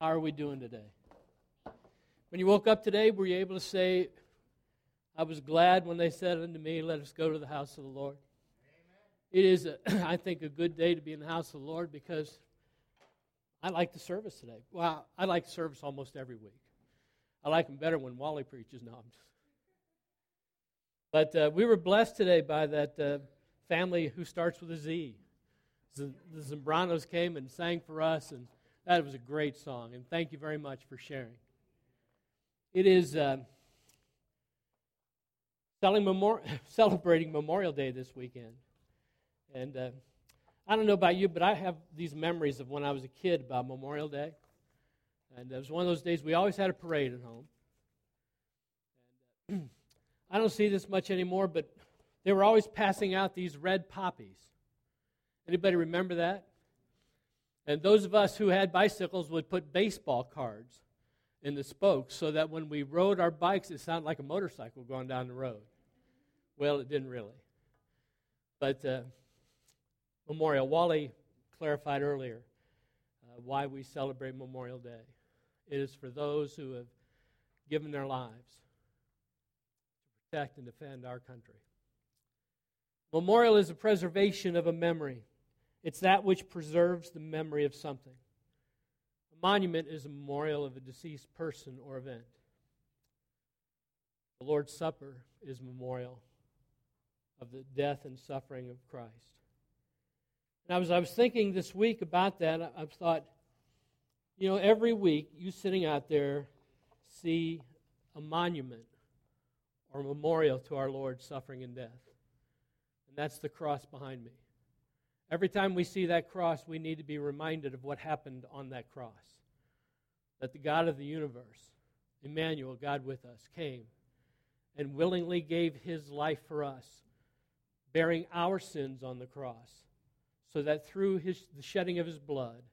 How are we doing today? When you woke up today, were you able to say, I was glad when they said unto me, let us go to the house of the Lord? Amen. It is, I think, a good day to be in the house of the Lord because I like the service today. Well, I like service almost every week. I like them better when Wally preaches. No, But we were blessed today by that family who starts with a Z. The Zambranos came and sang for us, and that was a great song. And thank you very much for sharing. It is celebrating Memorial Day this weekend. And I don't know about you, but I have these memories of when I was a kid about Memorial Day. And it was one of those days we always had a parade at home. And I don't see this much anymore, but they were always passing out these red poppies. Anybody remember that? And those of us who had bicycles would put baseball cards in the spokes so that when we rode our bikes, it sounded like a motorcycle going down the road. Well, it didn't really. But Memorial, Wally clarified earlier why we celebrate Memorial Day. It is for those who have given their lives to protect and defend our country. Memorial is a preservation of a memory. It's that which preserves the memory of something. A monument is a memorial of a deceased person or event. The Lord's Supper is a memorial of the death and suffering of Christ. And I was thinking this week about that, I thought, every week you sitting out there see a monument or a memorial to our Lord's suffering and death. And that's the cross behind me. Every time we see that cross, we need to be reminded of what happened on that cross. That the God of the universe, Emmanuel, God with us, came and willingly gave His life for us, bearing our sins on the cross, so that through the shedding of His blood,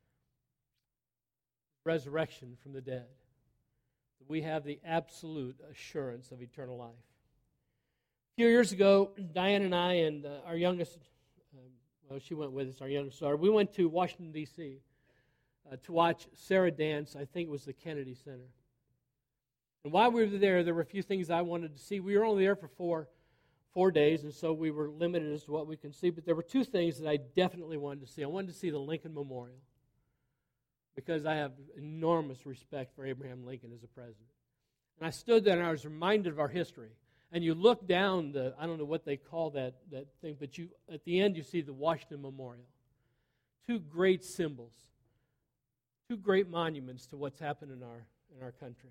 resurrection from the dead, we have the absolute assurance of eternal life. A few years ago, Diane and I and our youngest, she went with us, our youngest daughter, we went to Washington, D.C. To watch Sarah dance. I think it was the Kennedy Center. And while we were there were a few things I wanted to see. We were only there for four days, and so we were limited as to what we can see. But there were two things that I definitely wanted to see. I wanted to see the Lincoln Memorial because I have enormous respect for Abraham Lincoln as a president. And I stood there and I was reminded of our history. And you look down I don't know what they call that thing, but at the end you see the Washington Memorial. Two great symbols. Two great monuments to what's happened in our country.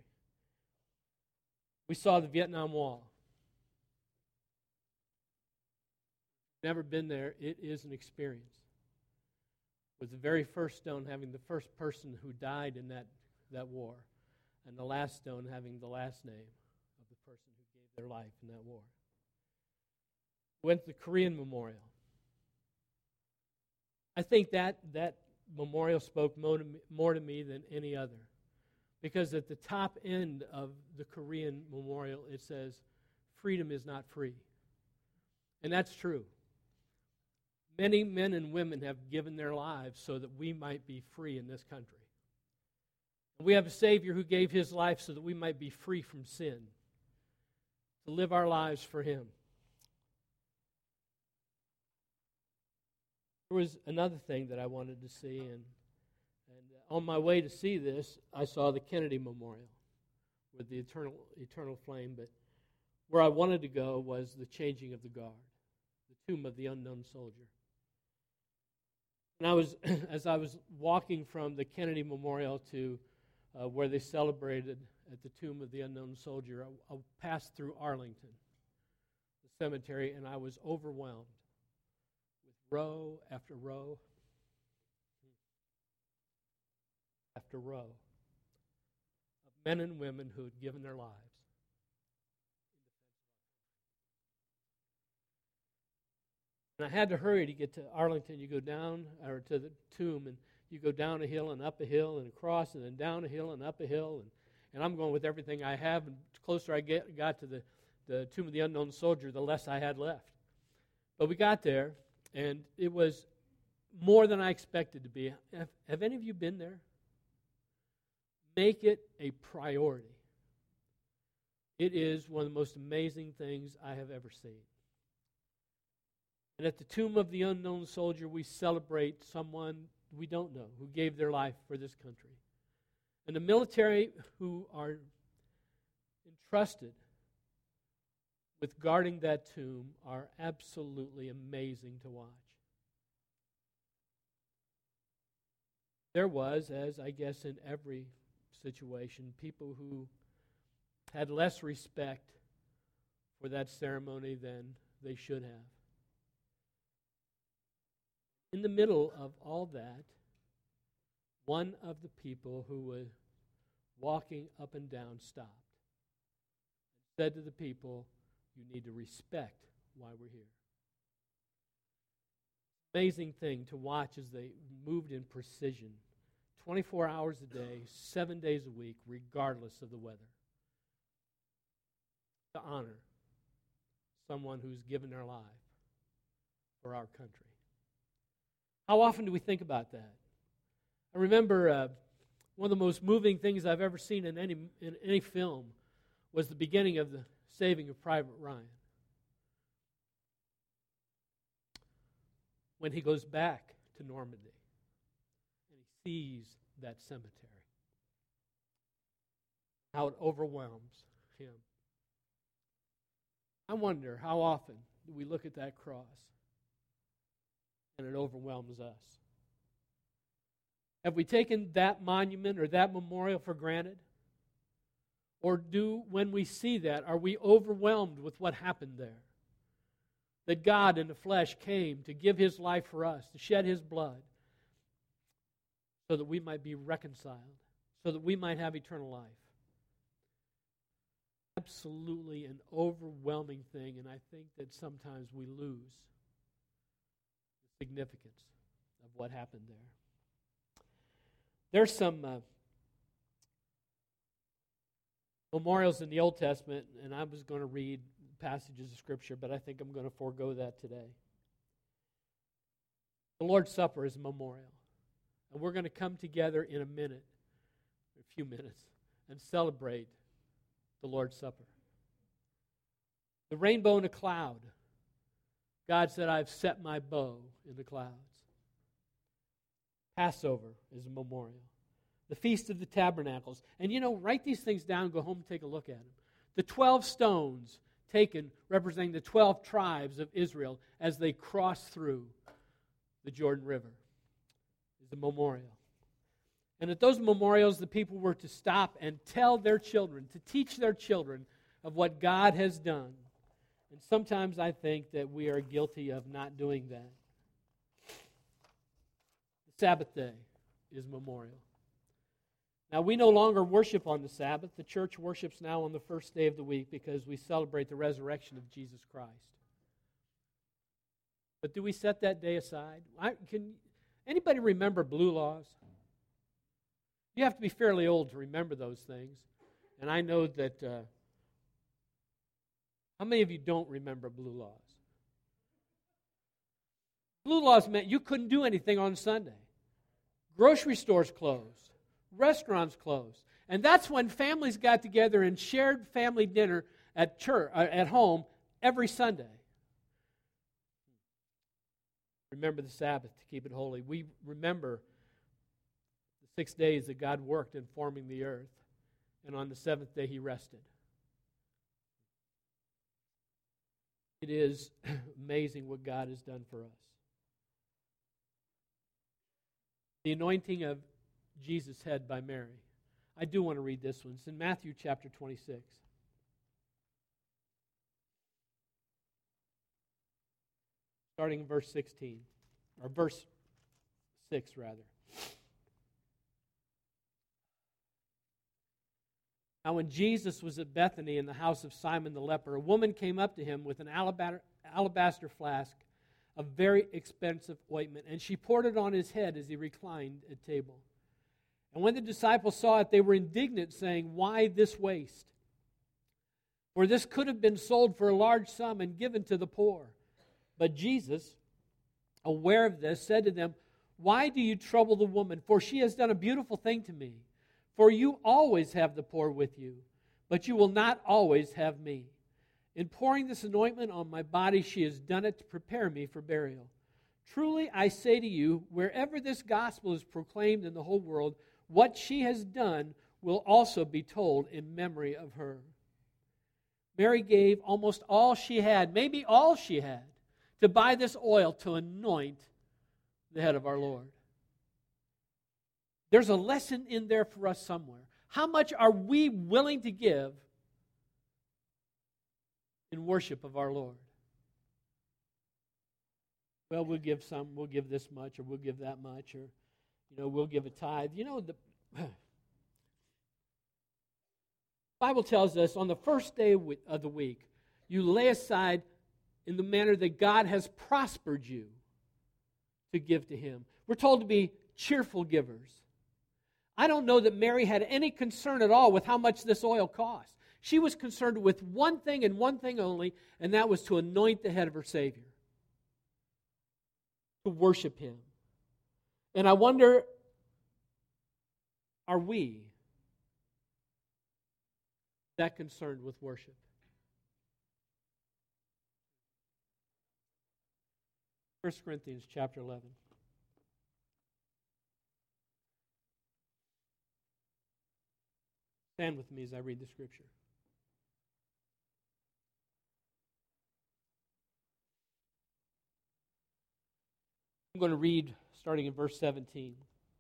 We saw the Vietnam Wall. Never been there, it is an experience. With the very first stone having the first person who died in that war, and the last stone having the last name of the person who gave their life in that war. Went to the Korean Memorial. I think that memorial spoke more to me than any other. Because at the top end of the Korean Memorial, it says, freedom is not free. And that's true. Many men and women have given their lives so that we might be free in this country. We have a Savior who gave His life so that we might be free from sin, to live our lives for Him. There was another thing that I wanted to see, and on my way to see this, I saw the Kennedy Memorial with the eternal flame, but where I wanted to go was the changing of the guard, the tomb of the unknown soldier. And as I was walking from the Kennedy Memorial to where they celebrated at the tomb of the unknown soldier, I passed through Arlington, the cemetery, and I was overwhelmed with row after row after row of men and women who had given their lives. And I had to hurry to get to Arlington. You go down, or to the tomb, and you go down a hill and up a hill and across and then down a hill and up a hill. And I'm going with everything I have. And the closer I got to the tomb of the unknown soldier, the less I had left. But we got there, and it was more than I expected to be. Have any of you been there? Make it a priority. It is one of the most amazing things I have ever seen. And at the tomb of the unknown soldier, we celebrate someone we don't know who gave their life for this country. And the military who are entrusted with guarding that tomb are absolutely amazing to watch. There was, as I guess in every situation, people who had less respect for that ceremony than they should have. In the middle of all that, one of the people who was walking up and down stopped and said to the people, "You need to respect why we're here." Amazing thing to watch as they moved in precision, 24 hours a day, 7 days a week, regardless of the weather, to honor someone who's given their life for our country. How often do we think about that? I remember one of the most moving things I've ever seen in any film was the beginning of the Saving of Private Ryan. When he goes back to Normandy and he sees that cemetery, how it overwhelms him. I wonder how often do we look at that cross and it overwhelms us? Have we taken that monument or that memorial for granted? Or when we see that, are we overwhelmed with what happened there? That God in the flesh came to give His life for us, to shed His blood, so that we might be reconciled, so that we might have eternal life. Absolutely an overwhelming thing, and I think that sometimes we lose the significance of what happened there. There's some memorials in the Old Testament, and I was going to read passages of Scripture, but I think I'm going to forego that today. The Lord's Supper is a memorial, and we're going to come together in a few minutes, and celebrate the Lord's Supper. The rainbow in a cloud. God said, "I've set my bow in the clouds." Passover is a memorial. The Feast of the Tabernacles. And write these things down, go home and take a look at them. The 12 stones taken representing the 12 tribes of Israel as they crossed through the Jordan River is a memorial. And at those memorials, the people were to stop and tell their children, to teach their children of what God has done. And sometimes I think that we are guilty of not doing that. The Sabbath day is memorial. Now, we no longer worship on the Sabbath. The church worships now on the first day of the week because we celebrate the resurrection of Jesus Christ. But do we set that day aside? Can anybody remember Blue Laws? You have to be fairly old to remember those things. And I know that... how many of you don't remember Blue Laws? Blue Laws meant you couldn't do anything on Sunday. Grocery stores closed. Restaurants closed. And that's when families got together and shared family dinner at church, at home every Sunday. Remember the Sabbath to keep it holy. We remember the 6 days that God worked in forming the earth, and on the seventh day He rested. It is amazing what God has done for us. The anointing of Jesus' head by Mary. I do want to read this one. It's in Matthew chapter 26. Starting in verse 16, or verse 6 rather. Now when Jesus was at Bethany in the house of Simon the leper, a woman came up to him with an alabaster flask of very expensive ointment, and she poured it on his head as he reclined at table. And when the disciples saw it, they were indignant, saying, "Why this waste? For this could have been sold for a large sum and given to the poor." But Jesus, aware of this, said to them, "Why do you trouble the woman? For she has done a beautiful thing to me. For you always have the poor with you, but you will not always have me. In pouring this anointment on my body, she has done it to prepare me for burial. Truly, I say to you, wherever this gospel is proclaimed in the whole world, what she has done will also be told in memory of her. Mary gave almost all she had, maybe all she had, to buy this oil to anoint the head of our Lord. There's a lesson in there for us somewhere. How much are we willing to give in worship of our Lord? Well, we'll give some, we'll give this much, or we'll give that much, or, we'll give a tithe. The Bible tells us on the first day of the week, you lay aside in the manner that God has prospered you to give to Him. We're told to be cheerful givers. I don't know that Mary had any concern at all with how much this oil cost. She was concerned with one thing and one thing only, and that was to anoint the head of her Savior, to worship Him. And I wonder, are we that concerned with worship? 1 Corinthians chapter 11. Stand with me as I read the scripture. I'm going to read starting in verse 17.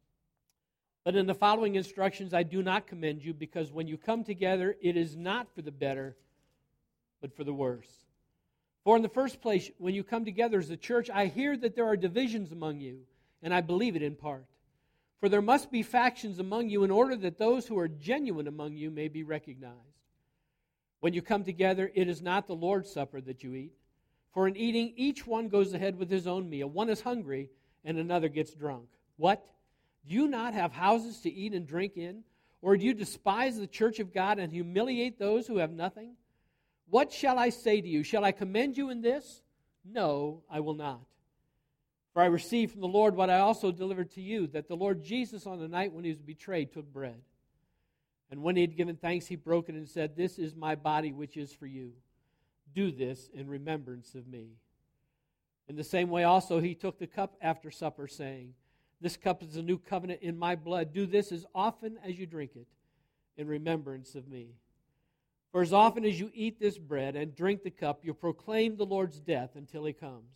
But in the following instructions I do not commend you, because when you come together, it is not for the better, but for the worse. For in the first place, when you come together as a church, I hear that there are divisions among you, and I believe it in part. For there must be factions among you in order that those who are genuine among you may be recognized. When you come together, it is not the Lord's Supper that you eat. For in eating, each one goes ahead with his own meal. One is hungry, and another gets drunk. What? Do you not have houses to eat and drink in? Or do you despise the church of God and humiliate those who have nothing? What shall I say to you? Shall I commend you in this? No, I will not. For I received from the Lord what I also delivered to you, that the Lord Jesus on the night when He was betrayed took bread. And when He had given thanks, He broke it and said, This is my body which is for you. Do this in remembrance of me. In the same way also He took the cup after supper, saying, This cup is a new covenant in my blood. Do this as often as you drink it in remembrance of me. For as often as you eat this bread and drink the cup, you proclaim the Lord's death until He comes.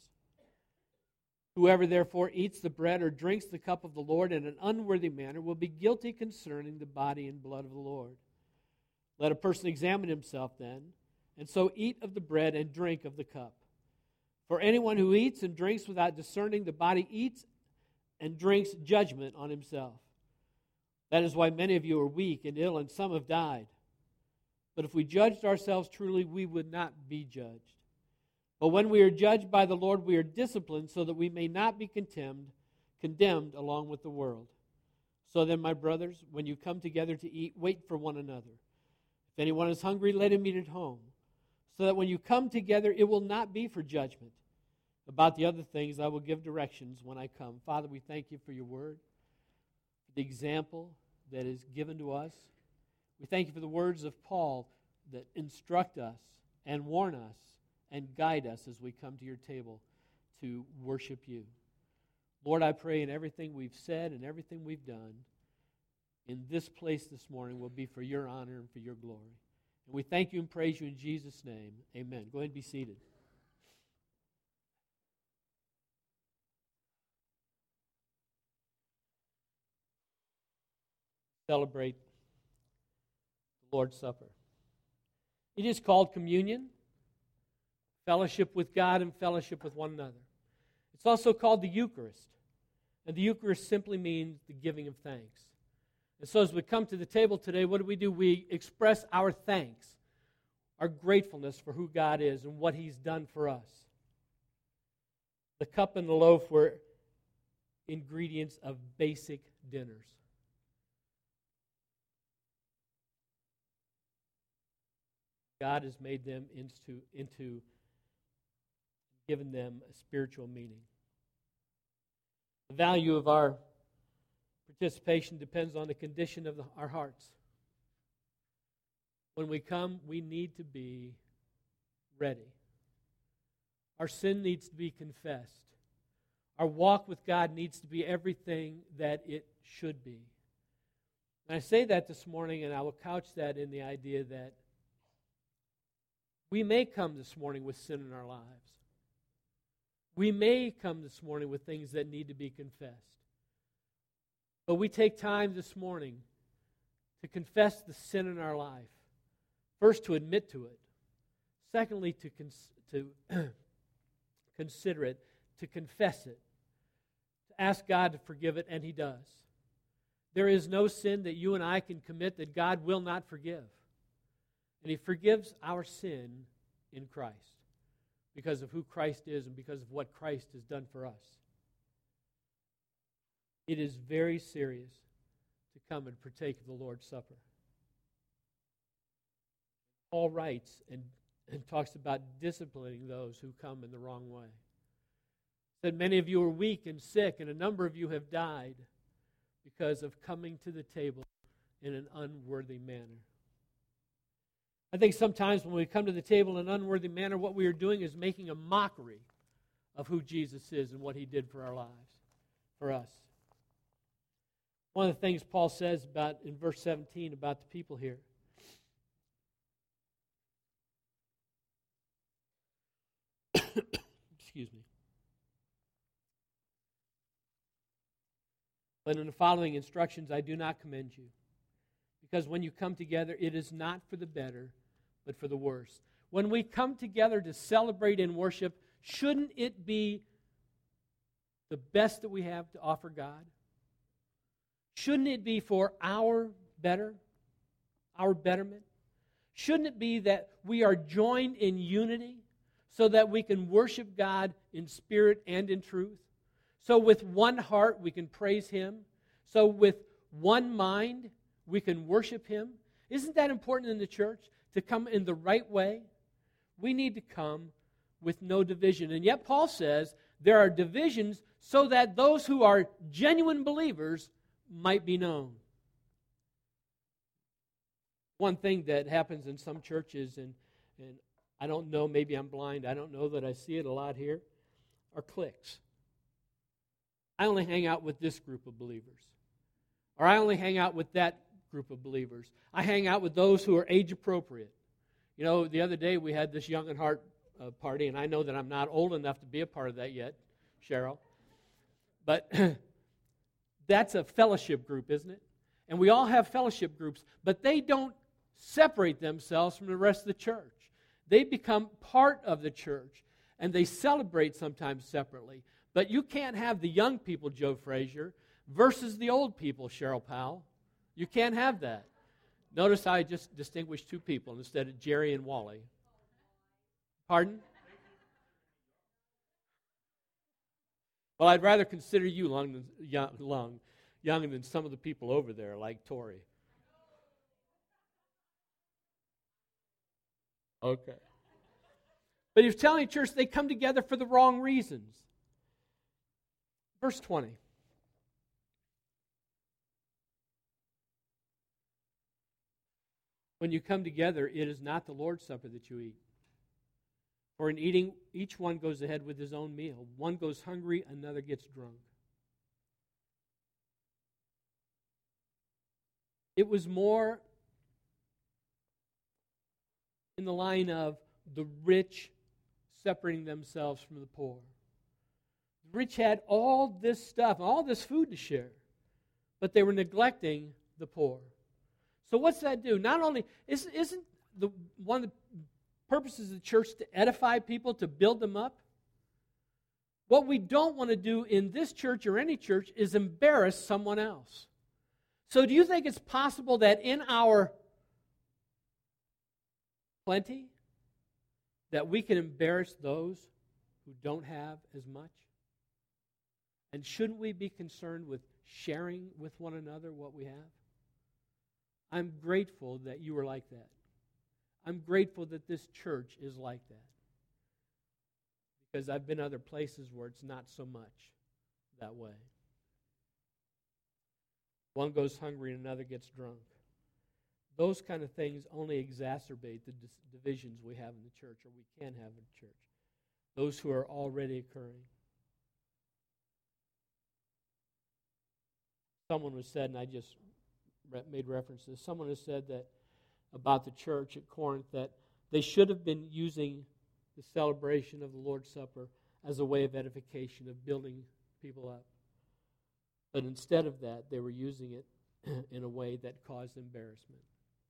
Whoever therefore eats the bread or drinks the cup of the Lord in an unworthy manner will be guilty concerning the body and blood of the Lord. Let a person examine himself then, and so eat of the bread and drink of the cup. For anyone who eats and drinks without discerning the body eats and drinks judgment on himself. That is why many of you are weak and ill, and some have died. But if we judged ourselves truly, we would not be judged. But when we are judged by the Lord, we are disciplined so that we may not be condemned along with the world. So then, my brothers, when you come together to eat, wait for one another. If anyone is hungry, let him eat at home, so that when you come together, it will not be for judgment. About the other things, I will give directions when I come. Father, we thank you for your word, the example that is given to us. We thank you for the words of Paul that instruct us and warn us and guide us as we come to your table to worship you. Lord, I pray in everything we've said and everything we've done in this place this morning will be for your honor and for your glory. And we thank you and praise you in Jesus' name. Amen. Go ahead and be seated. Celebrate the Lord's Supper. It is called communion, fellowship with God and fellowship with one another. It's also called the Eucharist. And the Eucharist simply means the giving of thanks. And so as we come to the table today, what do? We express our thanks, our gratefulness for who God is and what He's done for us. The cup and the loaf were ingredients of basic dinners. God has made them into given them a spiritual meaning. The value of our Participation depends on the condition of our hearts. When we come, we need to be ready. Our sin needs to be confessed. Our walk with God needs to be everything that it should be. And I say that this morning, and I will couch that in the idea that we may come this morning with sin in our lives. We may come this morning with things that need to be confessed. But we take time this morning to confess the sin in our life. First, to admit to it. Secondly, to consider it, to confess it, to ask God to forgive it, and He does. There is no sin that you and I can commit that God will not forgive. And He forgives our sin in Christ because of who Christ is and because of what Christ has done for us. It is very serious to come and partake of the Lord's Supper. Paul writes and talks about disciplining those who come in the wrong way. He said, many of you are weak and sick, and a number of you have died because of coming to the table in an unworthy manner. I think sometimes when we come to the table in an unworthy manner, what we are doing is making a mockery of who Jesus is and what He did for our lives, for us. One of the things Paul says about in verse 17 about the people here. Excuse me. But in the following instructions I do not commend you, because when you come together, it is not for the better, but for the worse. When we come together to celebrate and worship, shouldn't it be the best that we have to offer God? Shouldn't it be for our betterment? Shouldn't it be that we are joined in unity so that we can worship God in spirit and in truth? So with one heart we can praise Him. So with one mind we can worship Him. Isn't that important in the church? To come in the right way? We need to come with no division. And yet Paul says there are divisions so that those who are genuine believers might be known. One thing that happens in some churches, and I don't know, maybe I'm blind, I don't know that I see it a lot here, are cliques. I only hang out with this group of believers. Or I only hang out with that group of believers. I hang out with those who are age appropriate. You know, the other day we had this Young at Heart party, and I know that I'm not old enough to be a part of that yet, Cheryl. But that's a fellowship group, isn't it? And we all have fellowship groups, but they don't separate themselves from the rest of the church. They become part of the church, and they celebrate sometimes separately. But you can't have the young people, Joe Frazier, versus the old people, Cheryl Powell. You can't have that. Notice I just distinguished two people instead of Jerry and Wally. Pardon? Well, I'd rather consider you young than some of the people over there, like Tori. Okay. But he's telling the church they come together for the wrong reasons. Verse 20. When you come together, it is not the Lord's Supper that you eat. For in eating, each one goes ahead with his own meal. One goes hungry, another gets drunk. It was more in the line of the rich separating themselves from the poor. The rich had all this stuff, all this food to share, but they were neglecting the poor. So what's that do? Not only, isn't one of the purposes of the church to edify people, to build them up? What we don't want to do in this church or any church is embarrass someone else. So do you think it's possible that in our plenty, that we can embarrass those who don't have as much? And shouldn't we be concerned with sharing with one another what we have? I'm grateful that you are like that. I'm grateful that this church is like that. Because I've been other places where it's not so much that way. One goes hungry and another gets drunk. Those kind of things only exacerbate the divisions we have in the church, or we can have in the church. Those who are already occurring. Someone was said, and I just made reference to this, someone has said that about the church at Corinth that they should have been using the celebration of the Lord's Supper as a way of edification, of building people up. But instead of that, they were using it in a way that caused embarrassment.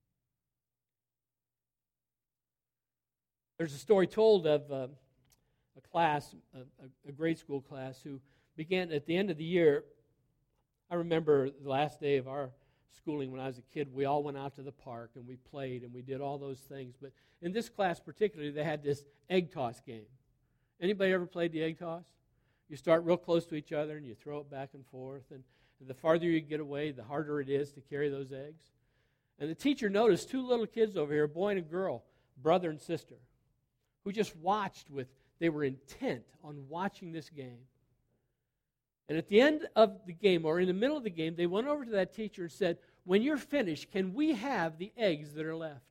There's a story told of a class, a grade school class, who began at the end of the year. I remember the last day of our schooling when I was a kid, we all went out to the park and we played and we did all those things. But in this class particularly, they had this egg toss game. Anybody ever played the egg toss? You start real close to each other and you throw it back and forth. And the farther you get away, the harder it is to carry those eggs. And the teacher noticed two little kids over here, a boy and a girl, brother and sister, who just they were intent on watching this game. And at the end of the game, or in the middle of the game, they went over to that teacher and said, "When you're finished, can we have the eggs that are left?"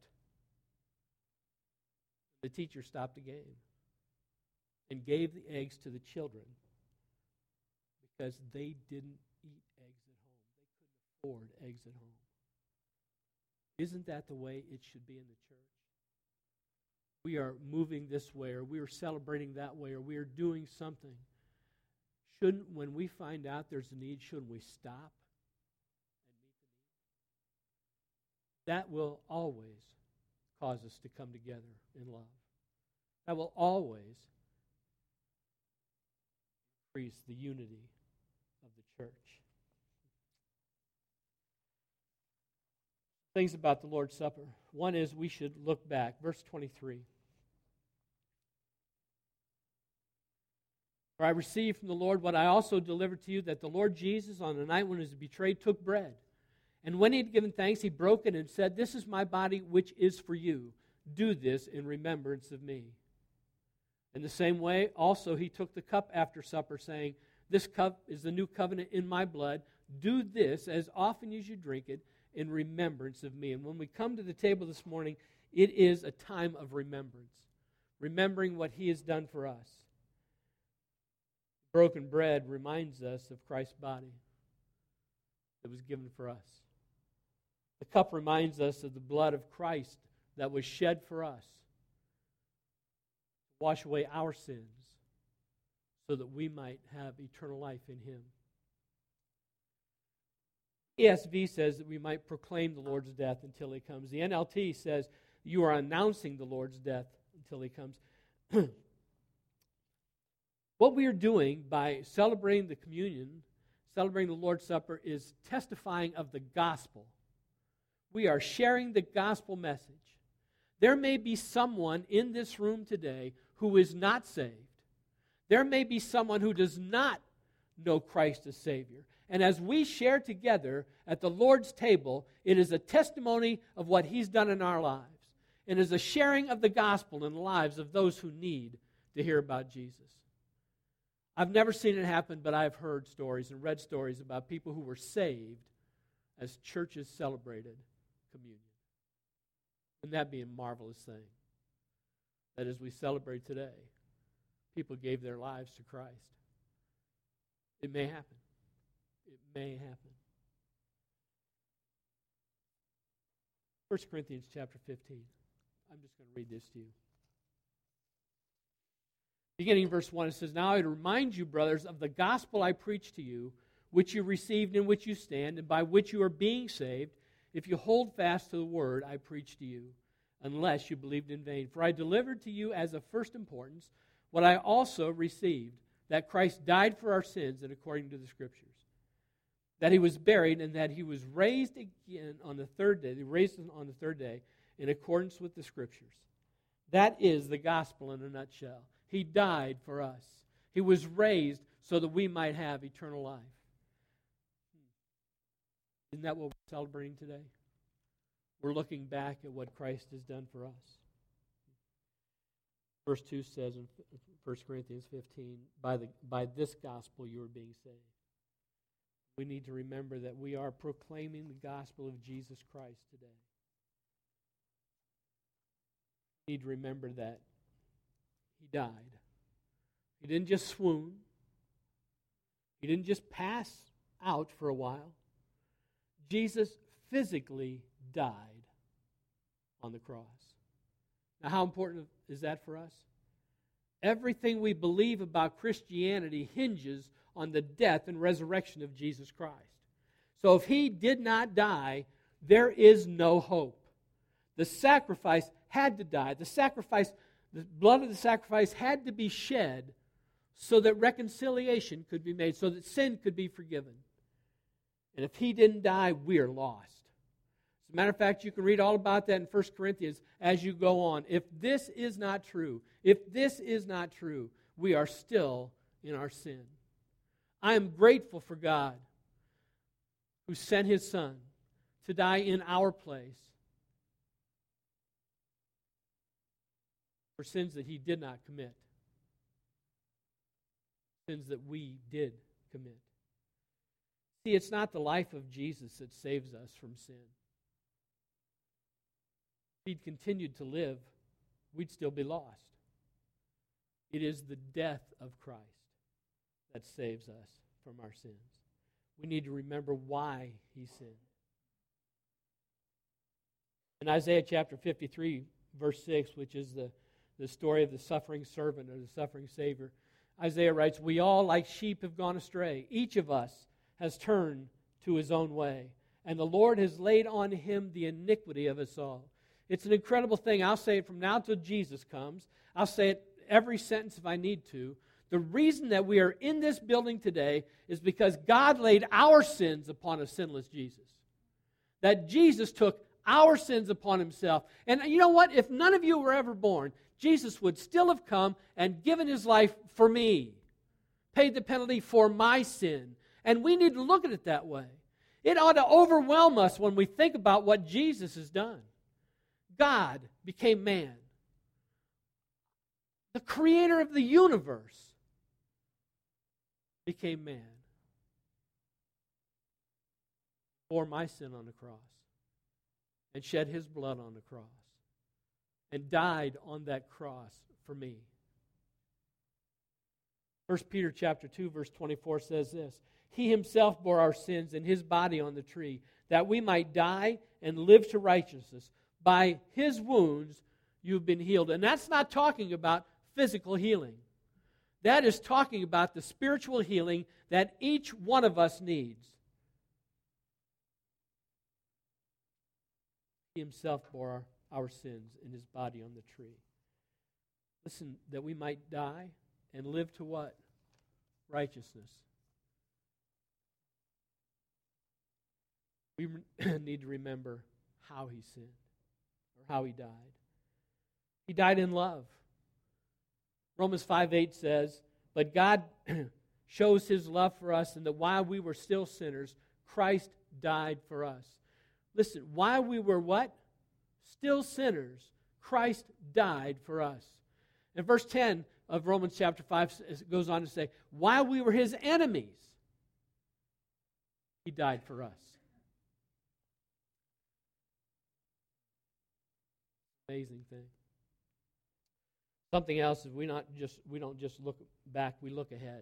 The teacher stopped the game and gave the eggs to the children because they didn't eat eggs at home. They couldn't afford eggs at home. Isn't that the way it should be in the church? We are moving this way, or we are celebrating that way, or we are doing something. Shouldn't, when we find out there's a need, shouldn't we stop and meet the need? That will always cause us to come together in love. That will always increase the unity of the church. Things about the Lord's Supper. One is we should look back. Verse 23. For I received from the Lord what I also delivered to you, that the Lord Jesus, on the night when he was betrayed, took bread. And when he had given thanks, he broke it and said, "This is my body, which is for you. Do this in remembrance of me." In the same way, also he took the cup after supper, saying, "This cup is the new covenant in my blood. Do this as often as you drink it in remembrance of me." And when we come to the table this morning, it is a time of remembrance, remembering what he has done for us. Broken bread reminds us of Christ's body that was given for us. The cup reminds us of the blood of Christ that was shed for us to wash away our sins so that we might have eternal life in him. ESV says that we might proclaim the Lord's death until he comes. The NLT says you are announcing the Lord's death until he comes. What we are doing by celebrating the communion, celebrating the Lord's Supper, is testifying of the gospel. We are sharing the gospel message. There may be someone in this room today who is not saved. There may be someone who does not know Christ as Savior. And as we share together at the Lord's table, it is a testimony of what he's done in our lives. It is a sharing of the gospel in the lives of those who need to hear about Jesus. I've never seen it happen, but I've heard stories and read stories about people who were saved as churches celebrated communion. Wouldn't that be a marvelous thing? That as we celebrate today, people gave their lives to Christ. It may happen. It may happen. 1 Corinthians chapter 15. I'm just going to read this to you. Beginning in verse 1, it says, "Now I remind you, brothers, of the gospel I preached to you, which you received, in which you stand, and by which you are being saved, if you hold fast to the word I preached to you, unless you believed in vain. For I delivered to you as of first importance what I also received, that Christ died for our sins, and according to the Scriptures, that he was buried, and that he was raised again on the third day, in accordance with the Scriptures." That is the gospel in a nutshell. He died for us. He was raised so that we might have eternal life. Isn't that what we're celebrating today? We're looking back at what Christ has done for us. Verse 2 says in 1 Corinthians 15, by this gospel you are being saved. We need to remember that we are proclaiming the gospel of Jesus Christ today. We need to remember that He died. He didn't just swoon. He didn't just pass out for a while. Jesus physically died on the cross. Now, how important is that for us? Everything we believe about Christianity hinges on the death and resurrection of Jesus Christ. So if He did not die, there is no hope. The sacrifice had to die. The blood of the sacrifice had to be shed so that reconciliation could be made, so that sin could be forgiven. And if He didn't die, we're lost. As a matter of fact, you can read all about that in 1 Corinthians as you go on. If this is not true, we are still in our sin. I am grateful for God who sent His Son to die in our place for sins that He did not commit, sins that we did commit. See, it's not the life of Jesus that saves us from sin. If He'd continued to live, we'd still be lost. It is the death of Christ that saves us from our sins. We need to remember why He sinned. In Isaiah chapter 53, verse 6, which is the story of the suffering servant or the suffering Savior, Isaiah writes, "We all like sheep have gone astray. Each of us has turned to his own way, and the Lord has laid on Him the iniquity of us all." It's an incredible thing. I'll say it from now till Jesus comes. I'll say it every sentence if I need to. The reason that we are in this building today is because God laid our sins upon a sinless Jesus. That Jesus took our sins upon Himself. And you know what? If none of you were ever born, Jesus would still have come and given His life for me, paid the penalty for my sin. And we need to look at it that way. It ought to overwhelm us when we think about what Jesus has done. God became man. The creator of the universe became man. Bore my sin on the cross and shed His blood on the cross and died on that cross for me. 1 Peter chapter 2, verse 24 says this, "He Himself bore our sins in His body on the tree, that we might die and live to righteousness. By His wounds you've been healed." And that's not talking about physical healing. That is talking about the spiritual healing that each one of us needs. He Himself bore our sins in His body on the tree. Listen, that we might die and live to what? Righteousness. We need to remember how He sinned, or how He died. He died in love. Romans 5:8 says, "But God shows His love for us, and that while we were still sinners, Christ died for us." Listen, while we were what? Still sinners, Christ died for us. And verse 10 of Romans chapter 5 goes on to say, "While we were His enemies, He died for us." Amazing thing. Something else is we don't just look back, we look ahead.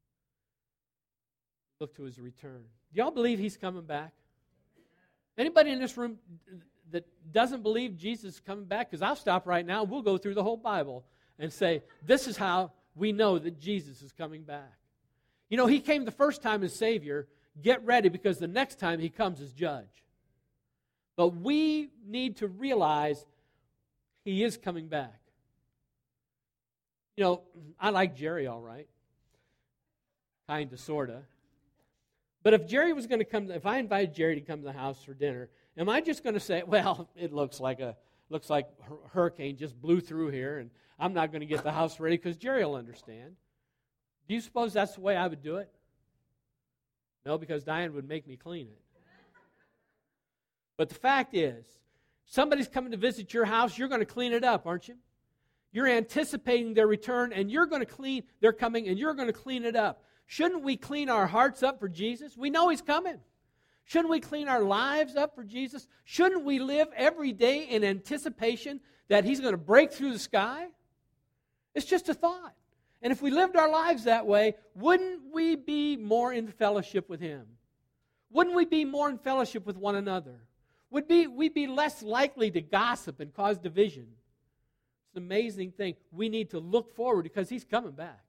Look to His return. Do y'all believe He's coming back? Anybody in this room that doesn't believe Jesus is coming back? Because I'll stop right now. We'll go through the whole Bible and say, this is how we know that Jesus is coming back. You know, He came the first time as Savior. Get ready, because the next time He comes as Judge. But we need to realize He is coming back. You know, I like Jerry all right. Kind of, sort of. But if Jerry was going to come, if I invited Jerry to come to the house for dinner, am I just going to say, well, it looks like a hurricane just blew through here, and I'm not going to get the house ready because Jerry will understand? Do you suppose that's the way I would do it? No, because Diane would make me clean it. But the fact is, somebody's coming to visit your house, you're going to clean it up, aren't you? You're anticipating their return, and you're going to clean, they're coming, and you're going to clean it up. Shouldn't we clean our hearts up for Jesus? We know He's coming. Shouldn't we clean our lives up for Jesus? Shouldn't we live every day in anticipation that He's going to break through the sky? It's just a thought. And if we lived our lives that way, wouldn't we be more in fellowship with Him? Wouldn't we be more in fellowship with one another? Would we be less likely to gossip and cause division? It's an amazing thing. We need to look forward because He's coming back.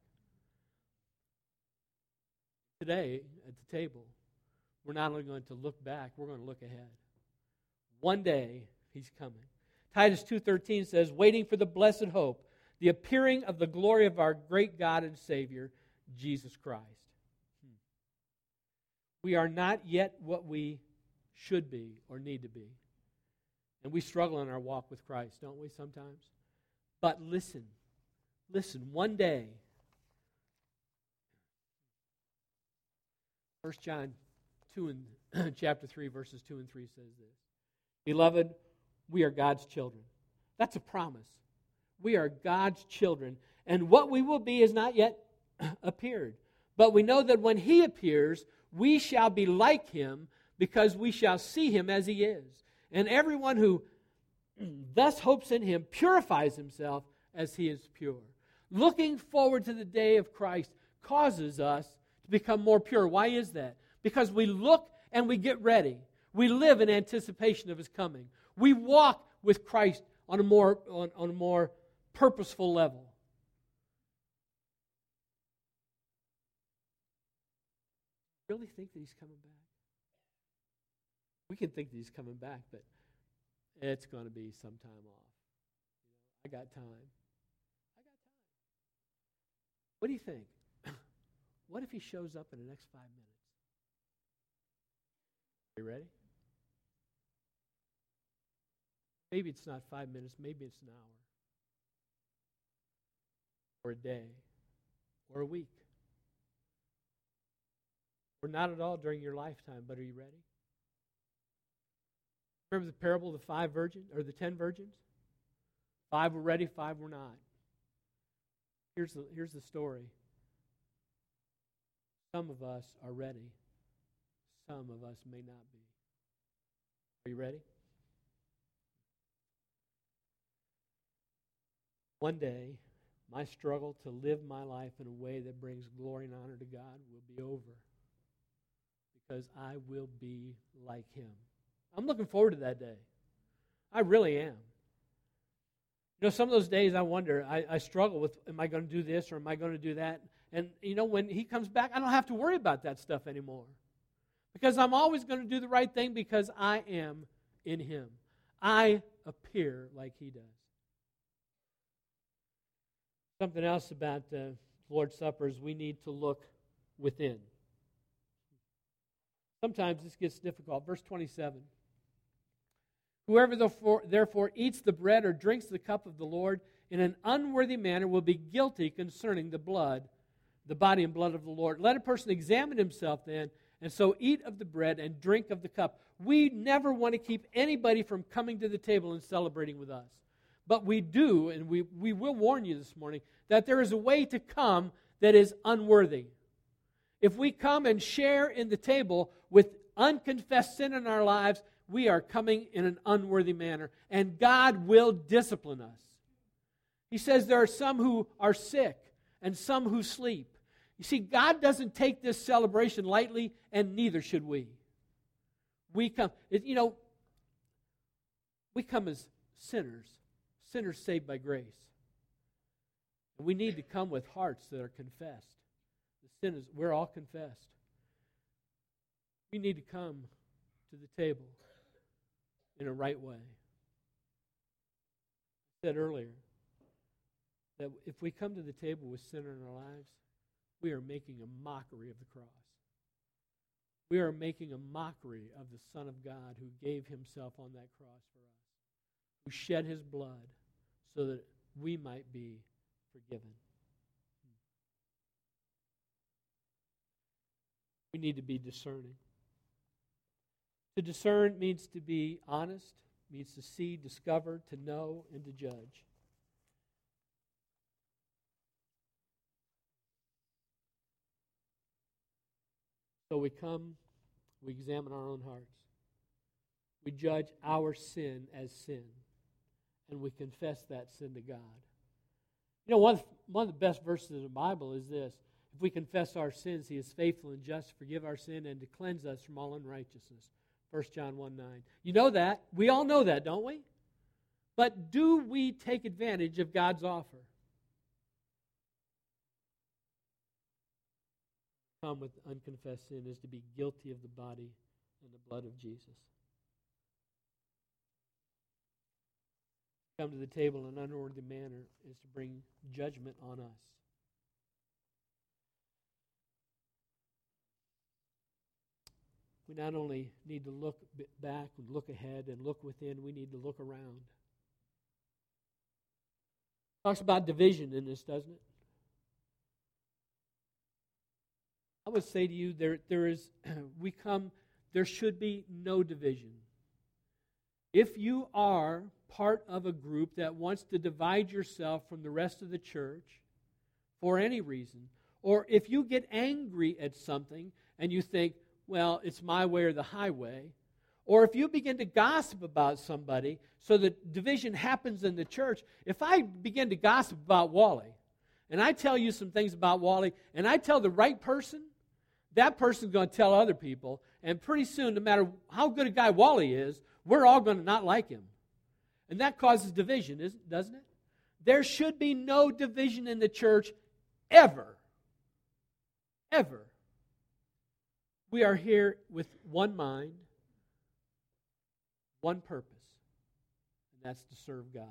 Today, at the table, we're not only going to look back, we're going to look ahead. One day, He's coming. Titus 2:13 says, waiting for the blessed hope, the appearing of the glory of our great God and Savior, Jesus Christ. We are not yet what we should be or need to be. And we struggle in our walk with Christ, don't we, sometimes? But listen, one day, 1 John 2 and chapter 3, verses 2 and 3 says this. Beloved, we are God's children. That's a promise. We are God's children, and what we will be is not yet appeared. But we know that when He appears, we shall be like Him, because we shall see Him as He is. And everyone who thus hopes in Him purifies himself as He is pure. Looking forward to the day of Christ causes us to become more pure. Why is that? Because we look and we get ready. We live in anticipation of His coming. We walk with Christ on a more purposeful level. Really think that He's coming back? We can think that He's coming back, but it's going to be some time off. I got time. What do you think? What if He shows up in the next 5 minutes? Are you ready? Maybe it's not 5 minutes, maybe it's an hour, or a day, or a week, or not at all during your lifetime, but are you ready? Remember the parable of the 5 virgins, or the 10 virgins? 5 were ready, 5 were not. Here's the story. Some of us are ready. Some of us may not be. Are you ready? One day, my struggle to live my life in a way that brings glory and honor to God will be over, because I will be like Him. I'm looking forward to that day. I really am. You know, some of those days I wonder, I struggle with, am I going to do this or am I going to do that? And, you know, when He comes back, I don't have to worry about that stuff anymore. Because I'm always going to do the right thing because I am in Him. I appear like He does. Something else about the Lord's Supper is we need to look within. Sometimes this gets difficult. Verse 27. Whoever therefore eats the bread or drinks the cup of the Lord in an unworthy manner will be guilty concerning the body and blood of the Lord. Let a person examine himself then, and so eat of the bread and drink of the cup. We never want to keep anybody from coming to the table and celebrating with us. But we do, and we will warn you this morning, that there is a way to come that is unworthy. If we come and share in the table with unconfessed sin in our lives, we are coming in an unworthy manner, and God will discipline us. He says there are some who are sick and some who sleep. You see, God doesn't take this celebration lightly, and neither should we. We come as sinners saved by grace. And we need to come with hearts that are confessed. The sin is, we're all confessed. We need to come to the table in a right way. I said earlier that if we come to the table with sin in our lives, we are making a mockery of the cross. We are making a mockery of the Son of God who gave Himself on that cross for us, who shed His blood so that we might be forgiven. We need to be discerning. To discern means to be honest, means to see, discover, to know, and to judge. So we come, we examine our own hearts. We judge our sin as sin, and we confess that sin to God. You know, one of the best verses in the Bible is this: if we confess our sins, He is faithful and just to forgive our sin and to cleanse us from all unrighteousness. 1 John 1:9. You know that. We all know that, don't we? But do we take advantage of God's offer? Come with unconfessed sin is to be guilty of the body and the blood of Jesus. Come to the table in an unworthy manner is to bring judgment on us. We not only need to look back and look ahead and look within, we need to look around. Talks about division in this, doesn't it? I would say to you, there should be no division. If you are part of a group that wants to divide yourself from the rest of the church for any reason, or if you get angry at something and you think, well, it's my way or the highway, or if you begin to gossip about somebody so that division happens in the church. If I begin to gossip about Wally, and I tell you some things about Wally, and I tell the right person, that person's going to tell other people, and pretty soon, no matter how good a guy Wally is, we're all going to not like him. And that causes division, doesn't it? There should be no division in the church ever. Ever. We are here with one mind, one purpose, and that's to serve God.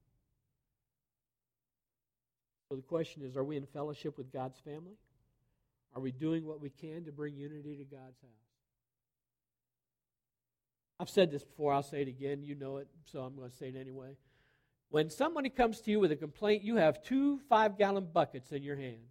So the question is, are we in fellowship with God's family? Are we doing what we can to bring unity to God's house? I've said this before, I'll say it again. You know it, so I'm going to say it anyway. When somebody comes to you with a complaint, you have 2 5-gallon buckets in your hand.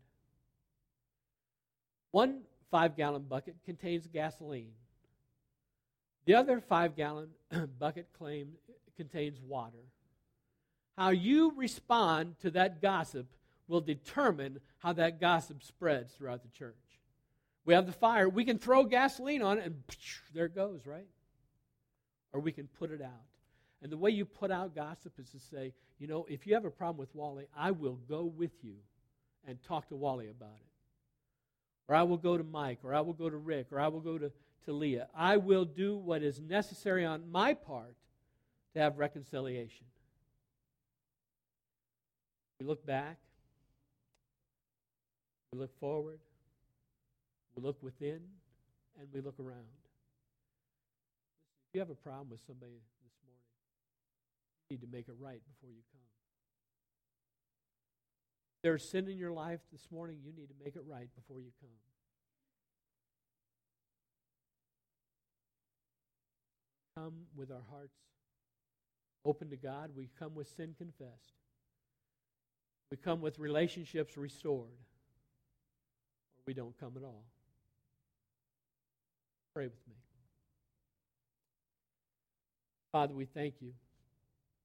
One 5-gallon bucket contains gasoline. The other 5-gallon bucket contains water. How you respond to that gossip will determine how that gossip spreads throughout the church. We have the fire. We can throw gasoline on it, and there it goes, right? Or we can put it out. And the way you put out gossip is to say, you know, if you have a problem with Wally, I will go with you and talk to Wally about it. Or I will go to Mike, or I will go to Rick, or I will go to Leah. I will do what is necessary on my part to have reconciliation. We look back, we look forward, we look within, and we look around. If you have a problem with somebody this morning, you need to make it right before you come. If there's sin in your life this morning, you need to make it right before you come. Come with our hearts open to God. We come with sin confessed. We come with relationships restored. Or we don't come at all. Pray with me. Father, we thank you